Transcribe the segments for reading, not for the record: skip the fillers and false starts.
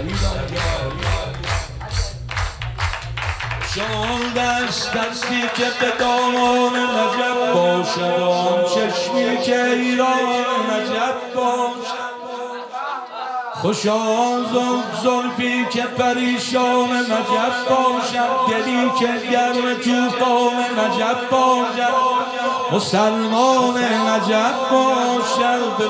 شما دستی که به دامان نجف باشد آن چشمی که ایران نجف باشد خوشا زلفی که پریشان نجف باشد دلی که گرم توفان نجف باشد مسلمان نجف باشد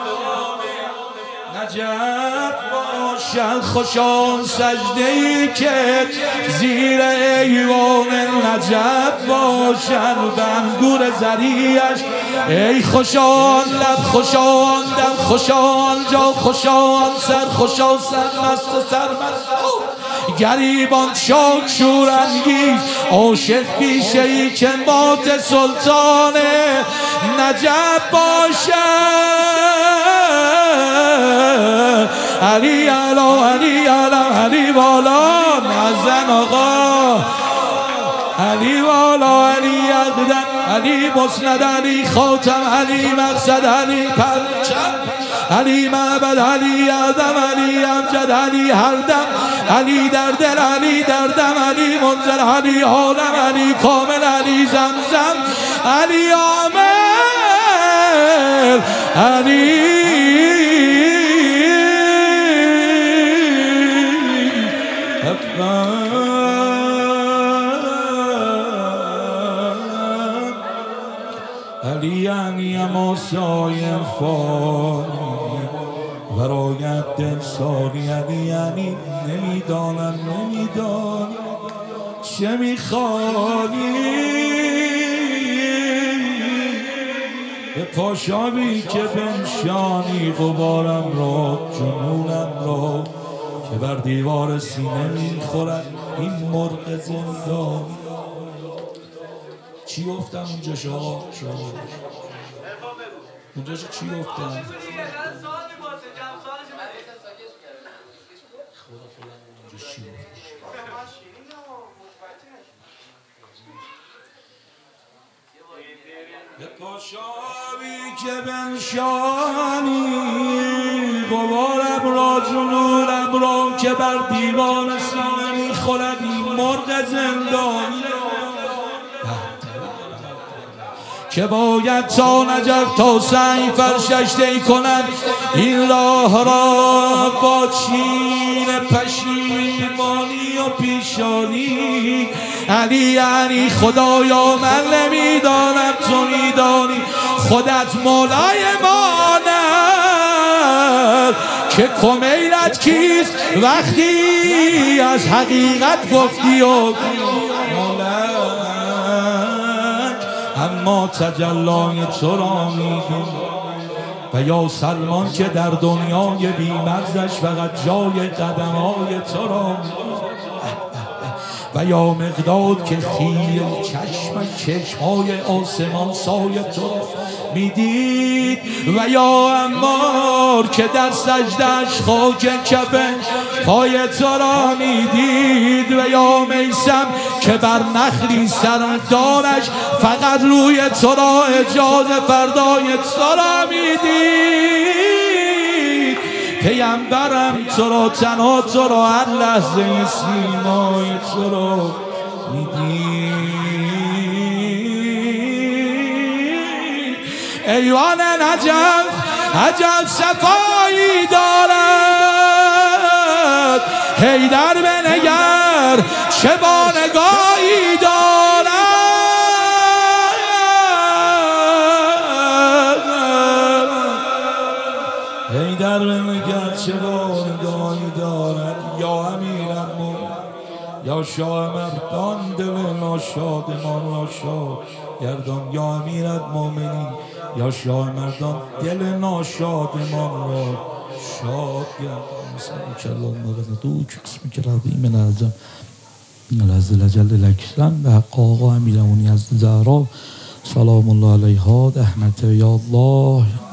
نجف باشد خوشا سجده‌ای که زیر ایوان نجف باشد بنگور زریعش ای خوشان لب خوشان دل خوشان جا خوشان سر خوشا سر مست و سر مست گریبان شاک شورانگیز عاشق پیشه‌ای که مات سلطان نجف باشد علی علا علی علا علی والا نزن آقا علی والا علی اقدم علی مسند علی خاتم علی مقصد علی پرچم علی معبد علی اعظم علی امجد علی هر دم علی در دل علی در دم علی منزل علی عالم علی کامل علی زمزم علی عامر علی علی یعنی اماسای فانی ورایت دل ساری علی یعنی نمیدانم چه میخوانی به پاشابی که بنشانی غبارم را جنونم را که بر دیوار سینه میخورد این مرغ زندان چی گفتم اونجا شما؟ اونجا چی گفتم؟ به پاشابی که بنشانی غبارم را جنونم را که بر دیوان سینه میخورد این مرغ زندانی که باید تا نجف تا سعی فرشش طی کند این راه را با چین پشیمانی و پیشانی علی یعنی خدایا من نمیدانم تو میدانی خودت مولای مانم که کمیلت کیست وقتی از حقیقت گفتی و اما تجلای تو را میدون و یا سلمان که در دنیای بی‌مرزش فقط جای قدمهای تو را و یا مقداد که خیل چشمهای آسمان سای تو را میدید و یا عمار که در سجدش خاک کف پای تو را میدید و یا میثم که بر نخلی سردارش فقط روی تو را اجازه فردای تو را میدید پیامبرم تو را تنها تو را هر لحظه سیمای تو را میدید ایوان نجف عجب صفایی دارد حیدر بنگر چه بانگاهی دارد حیدر بنگر چه بانگاهی دارد یا امیرالمومنین یا شاه مردان دل ناشادمان را شاد گردان یا امیرالمومنین یا شاه مردان دل ناشادمان را شاد گردان سبک اللهم وردوک اسمک رضیم العظم العز الجل الاکرم به حق آقا امیرالمومنین از زهرا سلام الله علیها رحمت یا الله